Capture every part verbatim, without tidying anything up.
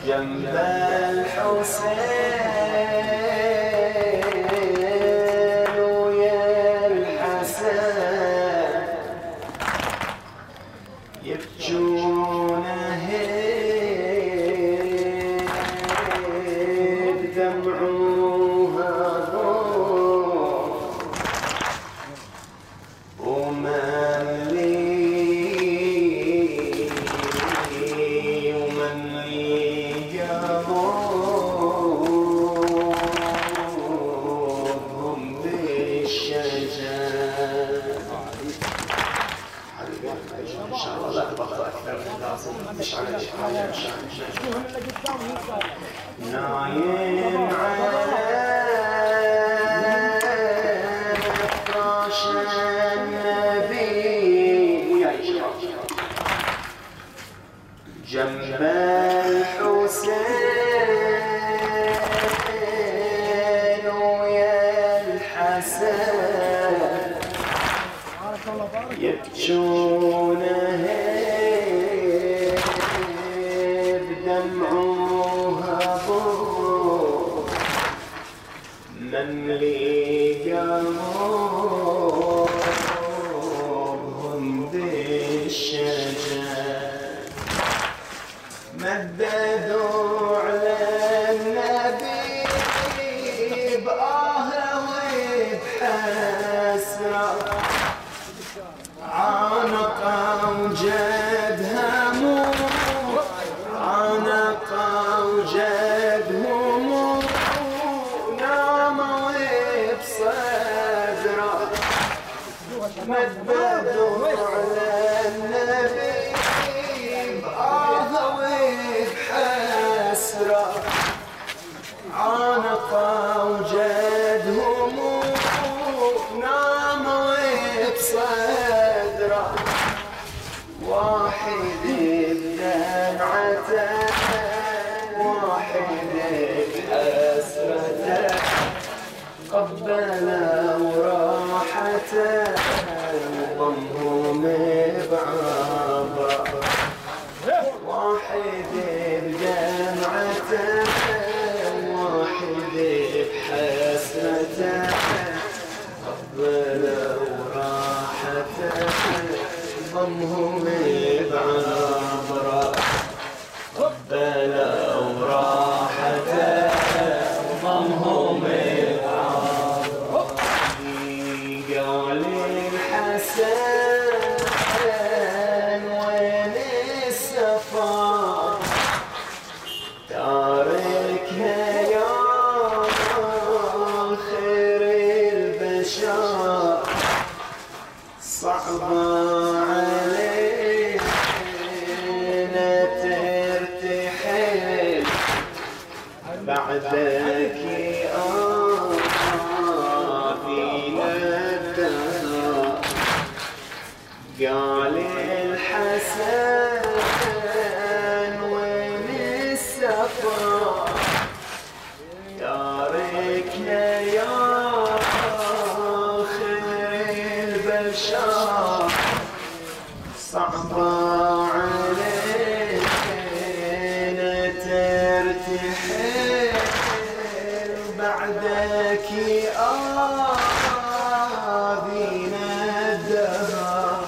جنب الحسين ويا الحسن يبجون هيك دمعوها ضوء ومن لي ومن لي قلوبهم بالشجر. إن شاء الله لا تبقى أكثر من لازم مش على حاجة نايم على فراش النبي ويا شباب جنب الحسين ويا الحسن يبجون هيك بدمعوها ضوء من لي قلوبهم بالشجر مددوا على النبي بآه وبحسرة عانق وجد هموم عانق وجد هموم نام وبصدره مددوا على النبي بآه وبحسرة عانق وجد هموم نام وبصدره واحد بدمعته واحد بحسرته قبله وراحته وضمهم بعبره واحد بدمعته واحد بحسرته قبله وراحته ضمهم بعبره قبله وراحته ضمهم بعبره قال الحسن وين السفر تاركها يا خير البشر صعبة علينا ترتحل بعدك آفينا الدهر قال الحسن وين السفر تاركنا يا خير البشر صعبة علينا ترتحل بعدك آذينا الدهر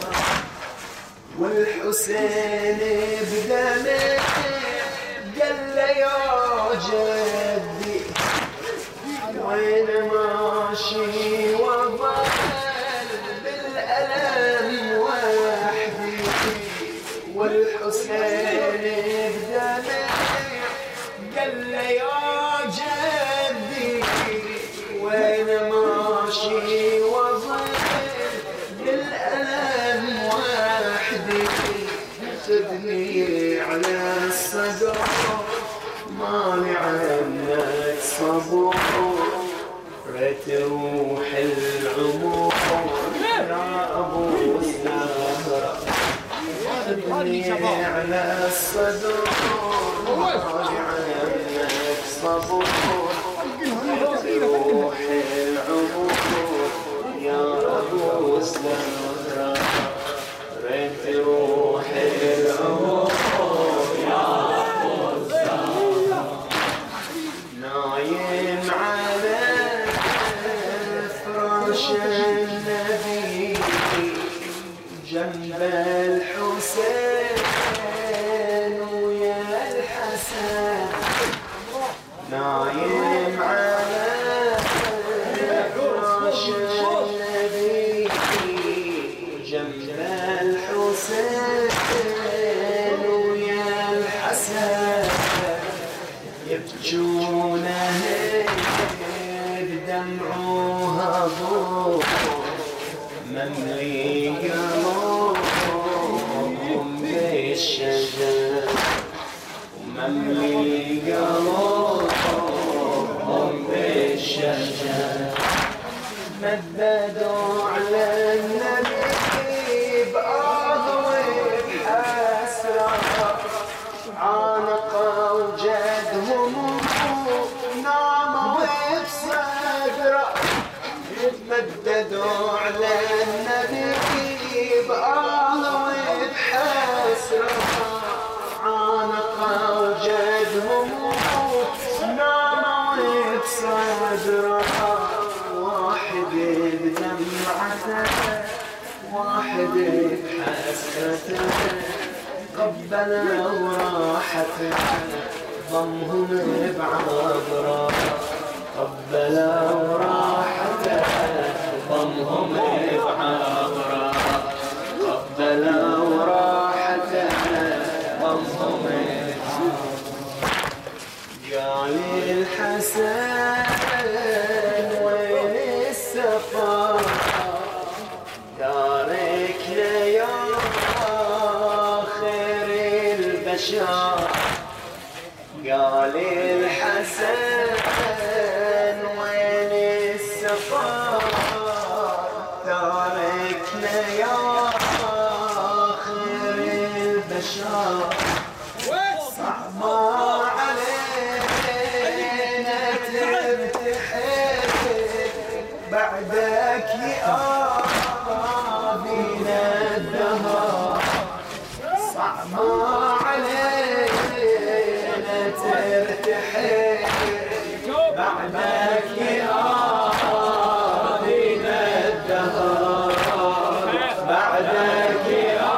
والحسين بدمه قال له يا جدي وين ماشي وظل بالألم وحدي والحسين بدمه قال له يا جدي وين ماشي وظل بالألم وحدي تدني على الصدر مالي عنك صبور ريت روح العمر يا أبو الزهرة تدني على الصدر مالي عنك صبور روح العمر يا أبو الزهرة ريت روح العمر يا أبو الزهرة فراش النبي جنب الحسين ويا الحسن نايم على فراش النبي جنب الحسين ويا الحسن يبجونه بدمعوها ضوء مملي قلوبهم بالشجر مملي قلوبهم بالشجر مددوا على النبي بآه وبحسرة عانقوا جدهم ناموا بصدره مددوا على النبي بآه وبحسرة عانقوا جدهم ناموا بصدره واحد بدمعته واحد بحسرته قبله وراحته ضمهم بعبره قبله وراحته ضمهم بعبره قبله وراحته ضمهم قال الحسن وين السفر دارك يا خير البشر قال الحسن وين السفر تاركنا يا خير البشر صعب علينا ترتحل بعدك يا بينا الدهر صعب علينا ترتحل بعدك يا بينا الدهر بعدك يا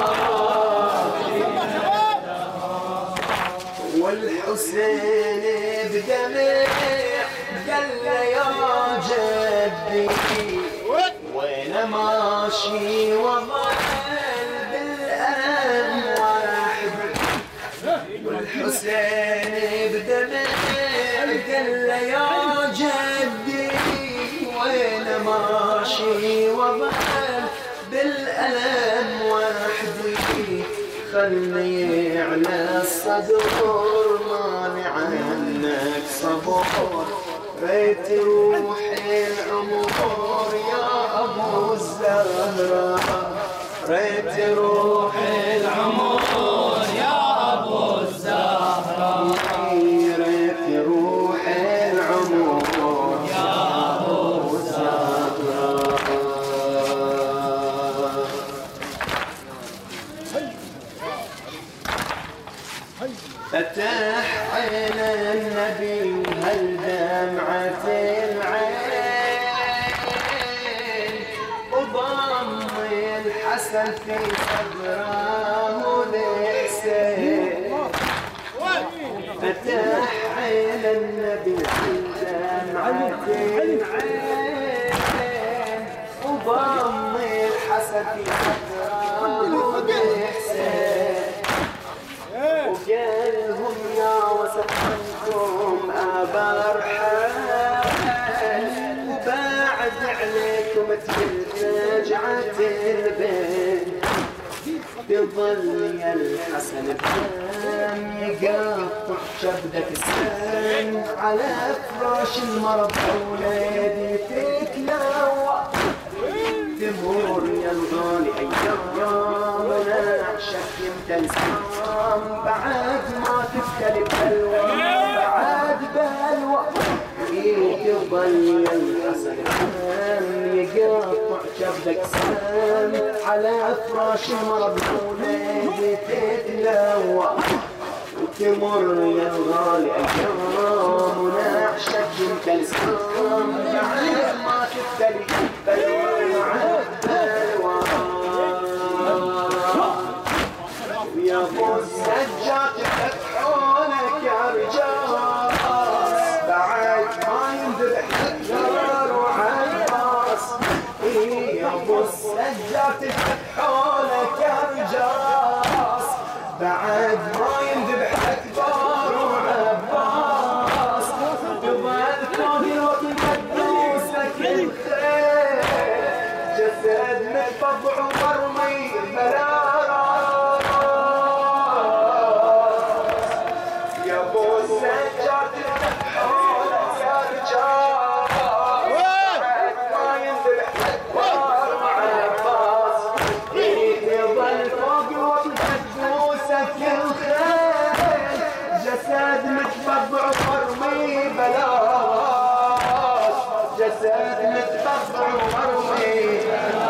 بينا الدهر والحسين بدمع قال يا جدي وين ماشي وظل بالألم وحدي والحسين بدمع قال يا جدي وين ماشي وظل بالألم وحدي خلني على الصدور ماني عنك صبور ريت روحي العمر يا أبو الزهراء ريت روحي العمر يا أبو الزهراء ريت روحي العمر يا أبو الزهراء فتح عين النبي هل دمعة العين وضم الحسن في صدره الحسين فتح عين النبي هل دمعة العين وضم الحسن في صدره الحسين وقالهم يا وسط عنكم أبا رحال وبعد عليكم تجل رجعة البيت بظل يا الحسن بكام يقطع شبدك السن على فراش المرض أولادي تتلوى تمر يا الغالي أيامنا عشق يمتى السلام بعد ما تختلف بلوى بعد بلوى يظل يا الحسن يقطع شبدك سام على فراش المرض ولادي تتلوى وتمر يا الغالي أيامنا عشق يمتى السلام بعد ما تختلف بلوى بلوى يا ابو السجاد يفتحونك يا رجال بعد ما ينذبح الدار وعباس يا ابو السجاد يفتحونك يا رجال بعد ما ينذبح الدار وعباس تظل فوق الوطن القدوس لك الخير جسد متفضع ومرمي بلا جسد متفضع ومرمي بلاش جسد متفضع ومرمي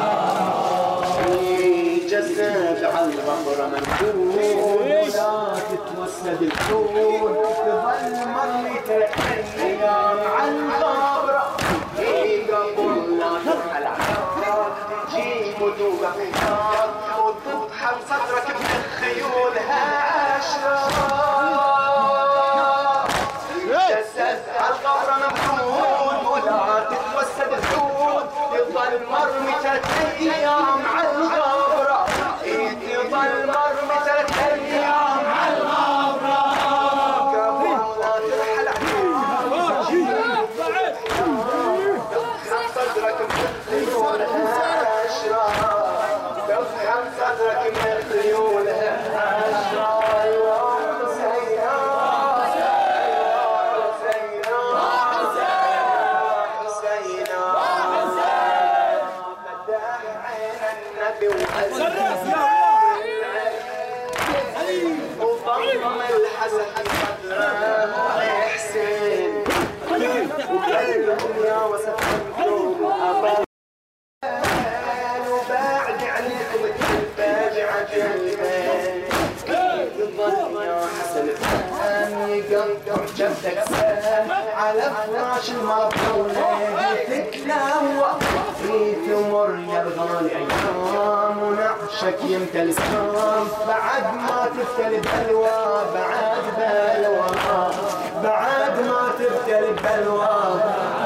جسد على الغبرة منكون ولا تتوسد الكون تظل مرمي ثلاث ايام على الغبرة قبل لا ترحل عشرة تجيب وتوقف حجار وتطحن صدرك من خيولها عشرة الغبرة ممنون ولا تتوسد الحود يظل مرمي ثلاث ايام على الغبرة يظل مرمي ثلاث ايام على الغبرة قبل لا ترحل عشرة تطحن صدرك من خيولها عشرة تطحن صدرك من خيولها عشرة وضم الحسن صدره حسين وقلبهم يا وسطكم أبا وبعد عليكم الفاجعة البيت يظل يا حسن الفهم يقطع جبتك سهم على فراش المرضولة تتلوى في ثمر يا الغالي ايام ونعشك يمتى الاسلام بعد ما تبتلي بلوى بعد بلوى بعد ما تبتلي بلوى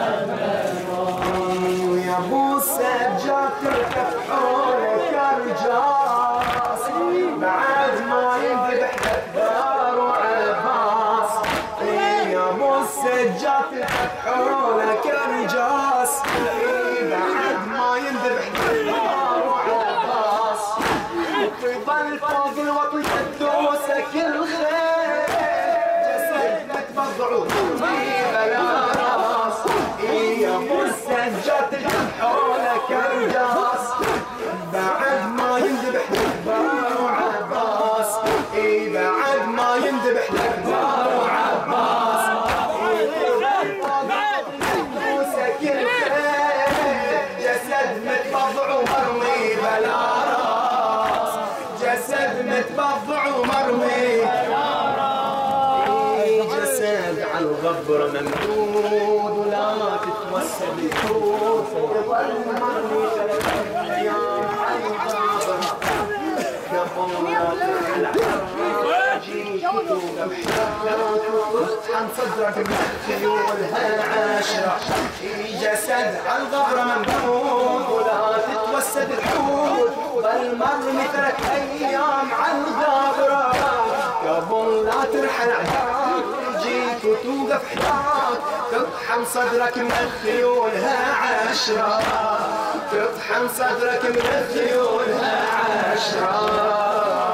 ويا ابو السجاد تركب حولك يا رجاس بعد ما ينذبح لك دار وعباس يا ابو السجاد تركب حولك يا رجاس بعد ما ينذبح لك دار وعباس وتظل فوق الوطن تدوسك الخير جسدك مضعوف بلا راس يا ابو السجاد تركب حولك يا رجاس بعد ما ينذبح لك دار وعباس بعد ما ينذبح لك دار وعباس جسد متبضع ومرمي بلا راس جسد متبضع ومرمي جسد على الغبرة ممدود ولا تتوسد الحوت يظل مرمي ثلاث ايام على الغبرة قبل لا ترحل جيت توقف تطحن صدرك من خيولها عشرة جسد على الغبرة ممدود ولا تتوسد الحوت ظل مرمي ثلاث ايام على الغبرة قبل لا ترحل عداك جيت وتوقف حداك تطحن صدرك من خيولها عشرة تطحن صدرك من خيولها عشرة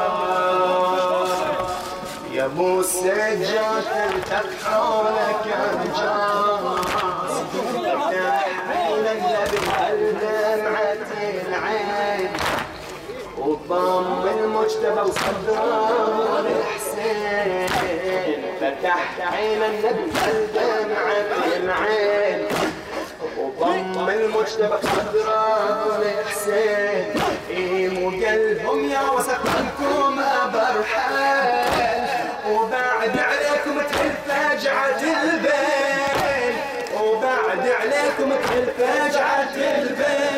يا ابو السجاد تلتف حولك يا رجاس افتح عينك بالدمعة العين وضم المجتبى وصدره الحسين فتحت عين النبي بالدمعة العين وضم المجتبى وصدره الحسين وقلبهم يا وسطكم أبرحان وبعد عليكم تحل فاجعة البين وبعد عليكم تحل فاجعة البين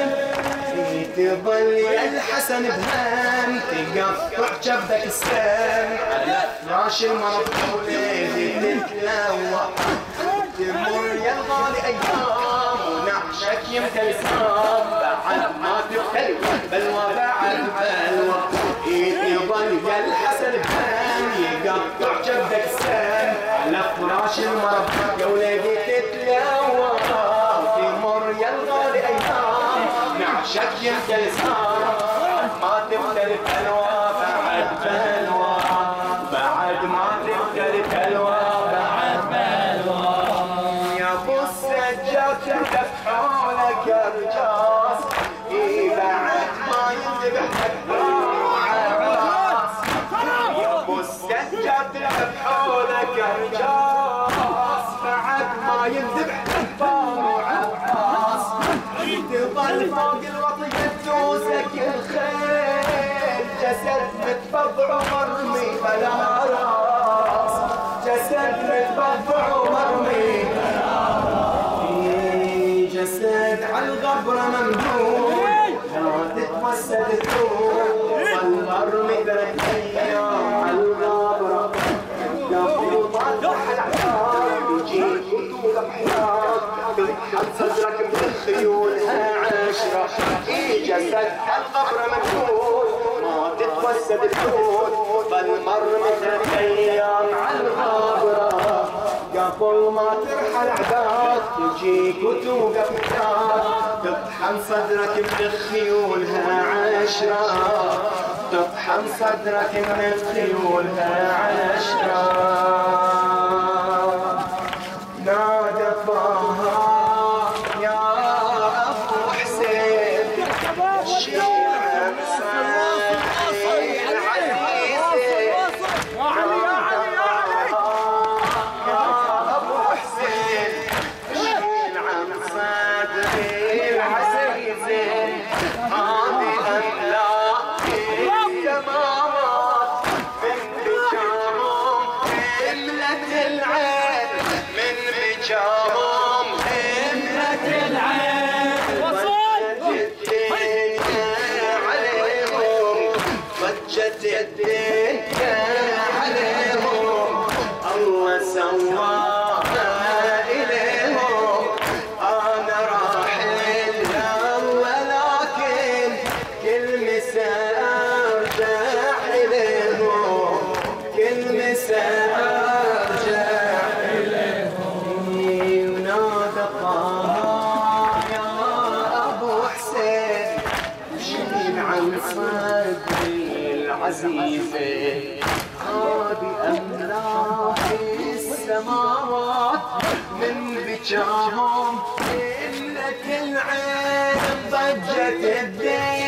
تظل يا الحسن بهم تقطع جبدك السم على فراش المرض وليدي تتلوى تمر يا الغالي ايام ونعشك يمتى الاسلام بعد ما تبتلي بلوى بعد بلوى يظل يا الحسن بهم يقطع جبدك السم على فراش المرض يا وليدي تتلوى تمر يا الغالي ايام نعشك يمتى الاسلام ما تبتلي بلوى بعد بلوى بعد ما تبتلي بلوى بعد بلوى يا ابو السجاد تلف حولك الرجاس اي بعد ما ينذبح تكبر عباس يا ابو السجاد تلف حولك الرجاس بعد ما ينذبح تكبر عباس تظل فوق الوطية تدوسك الخيل جسد متبضع ومرمي بلا راس جسد متبضع ومرمي بلا راس جسد عالغبرة ممدود لا تتوسد الثوب ظل مرمي ثلاث ايام عالغبرة قبل ما تفتح العذاب يجيك وتوقف حياك تلحق صدرك من خيولها عشرة اي جسد القبر ممدود ما تتوسد الحدود ظل مرمي ثلاث ايام عالغابرة قبل ما ترحل عباد تجيك وتوقف حياك تطحن صدرك من خيولها عشرة تطحن صدرك من خيولها عشرة نادى طه يا ابو حسين شيل عمسان العزيزي يا ابو حسين شيل عمسان العزيزي هذه املاك السماوات من بجاهم هملة العين من بجاهم هملة العين ضجت الدنيا عليهم ضجت الدنيا عليهم الله سواها إليهم أنا راحل يلا لكن كل مساء أرجع إليهم كل مساء أرجع إليهم ونادى طه يا أبو حسين شيل عن صدري العزيزة هذه أملاك السماوات من بجاهم إلا كل عين ضجت الدنيا